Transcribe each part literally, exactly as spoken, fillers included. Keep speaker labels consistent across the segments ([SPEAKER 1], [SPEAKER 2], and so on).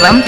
[SPEAKER 1] शिवम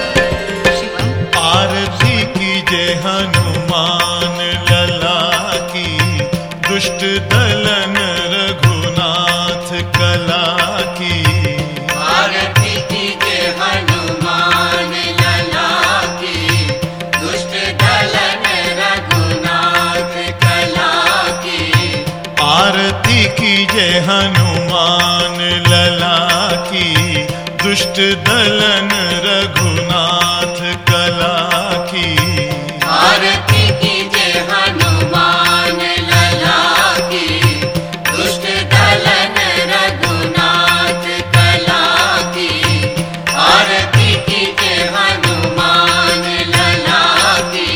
[SPEAKER 2] आरती कीजे हनुमान लला की, दुष्ट दलन रघुनाथ कला की।
[SPEAKER 3] आरती कीजे हनुमान लला की, दुष्ट दलन रघुनाथ कला की।
[SPEAKER 2] आरती कीजे हनुमान लला की, दुष्ट दलन रघुनाथ कला की।
[SPEAKER 3] आरती कीजे हनुमान लला की, दुष्ट दलन रघुनाथ कला की। आरती कीजे हनुमान लला की।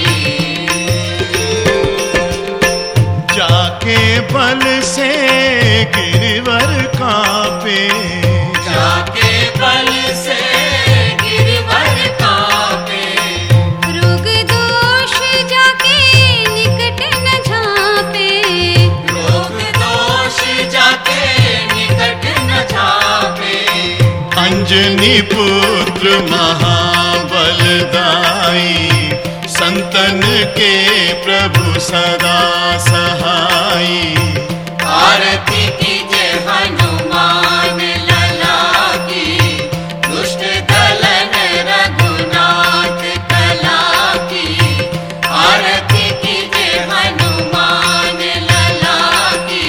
[SPEAKER 2] जाके बल से गिरवर कांपे,
[SPEAKER 3] जाके बल से गिरवर कांपे।
[SPEAKER 4] रोग दोष जाके निकट न झांपे।
[SPEAKER 3] रोग दोष जाके निकट न झांपे।
[SPEAKER 2] अंजनी पुत्र महाबलदाई, संतन के प्रभु सदा सहाई।
[SPEAKER 3] आरती कीजे हनुमान लला की, दुष्ट दलन रघुनाथ कला की। आरती कीजे हनुमान लला की।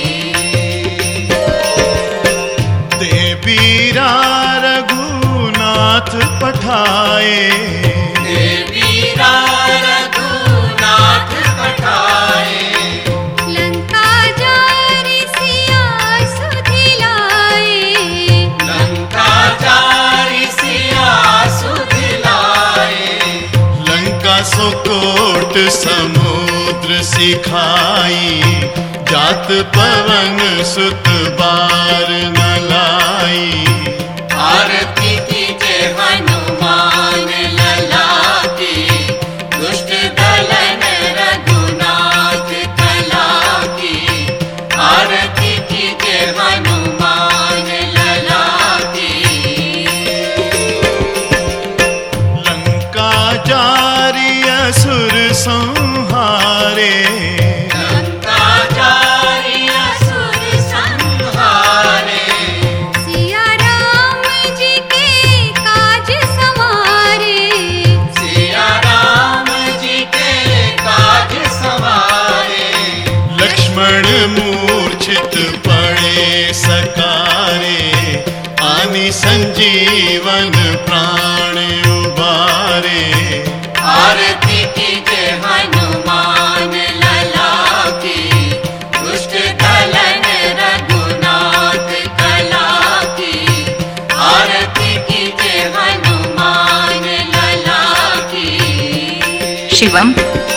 [SPEAKER 2] देवीरा रघुनाथ पठाए,
[SPEAKER 3] देवीरा रघुनाथ पठाए।
[SPEAKER 4] लंका जारि सिया सुधिलाए।
[SPEAKER 3] लंका जारि सिया सुधिलाए।
[SPEAKER 2] लंका सुकोट समुद्र सिखाई, जात पवन सुत बार न लाई।
[SPEAKER 3] आरती कीजे हनुमान लला की, दुष्ट दलन रघुनाथ कला की। आरती कीजे हनुमान लला की।
[SPEAKER 2] लंका जारी असुर संहारे,
[SPEAKER 3] लंका जारि असुर संहारे।
[SPEAKER 4] सिया राम जी के काज संवारे।
[SPEAKER 3] सिया राम जी के काज संवारे।
[SPEAKER 2] लक्ष्मण मूर्छित पड़े सकारे, आनि संजीवन प्राण उबारे।
[SPEAKER 3] आरती कीजे हनुमान लला की, दुष्ट दलन रघुनाथ कला की। आरती कीजे हनुमान लला की।
[SPEAKER 1] शिवम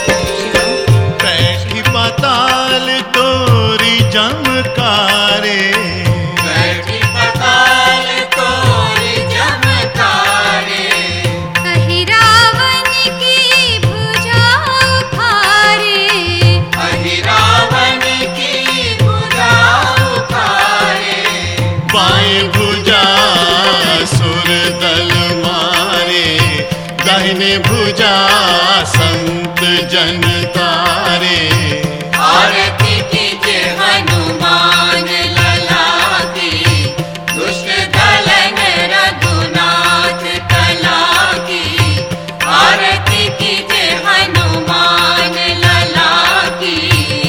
[SPEAKER 2] बैठी पाताल तोरी जमकारे,
[SPEAKER 3] बैठी पताल तोरी जमकारे।
[SPEAKER 4] कहि रावण की भुजा उखारे।
[SPEAKER 3] अहि रावण की भुजा उखारे।
[SPEAKER 2] बाएं भुजा सुर दल मारे, दाहिने भुजा संत जन तारे।
[SPEAKER 3] आरती कीजे हनुमान लला की, दुष्ट दलन रघुनाथ कला की। आरती कीजे हनुमान लला की।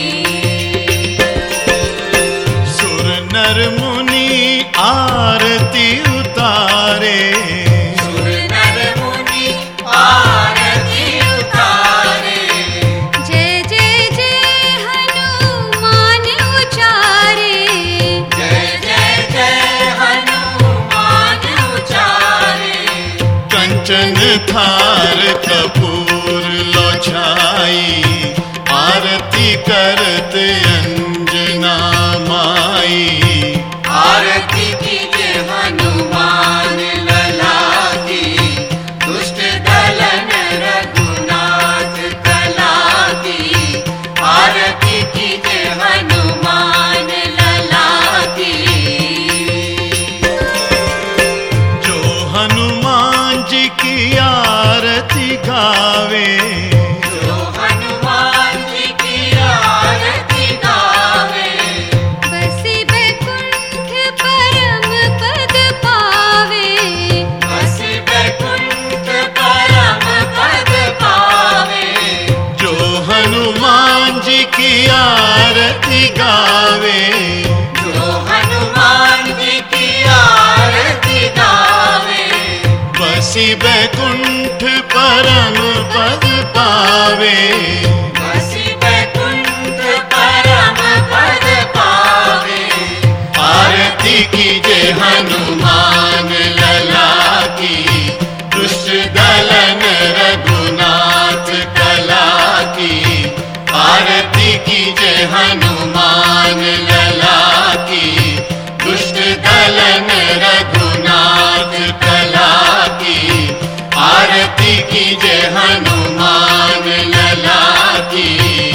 [SPEAKER 2] सुर नर मुनि आरती उतारे,
[SPEAKER 3] सुर नर मुनि आरती उतारे।
[SPEAKER 4] जय जय जय हनुमान उचारे।
[SPEAKER 3] जय जय जय हनुमान उचारे।
[SPEAKER 2] कंचन थार कपूर लोछाई, आरती करत अंजना माई।
[SPEAKER 3] आरती कीजे हनुमान लला की, दुष्ट दलन रघुनाथ कला की। आरती कीजे हनुमान लला की।
[SPEAKER 2] जो हनुमान जी की आवे,
[SPEAKER 3] बसी बैकुंठ परम पद पावे।
[SPEAKER 2] आरती कीजे हनुमान लला की, दुष्ट दलन रघुनाथ कला की। आरती कीजे हनुमान लला की, दुष्ट दलन रघुनाथ कला की। आरती कीजे हनुमान लला की।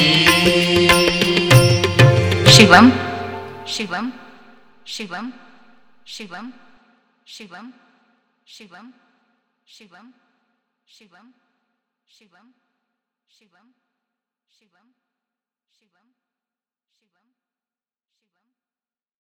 [SPEAKER 1] शिवम शिवम शिवम शिवम शिवम शिवम शिवम शिवम शिवम शिवम शिवम शिवम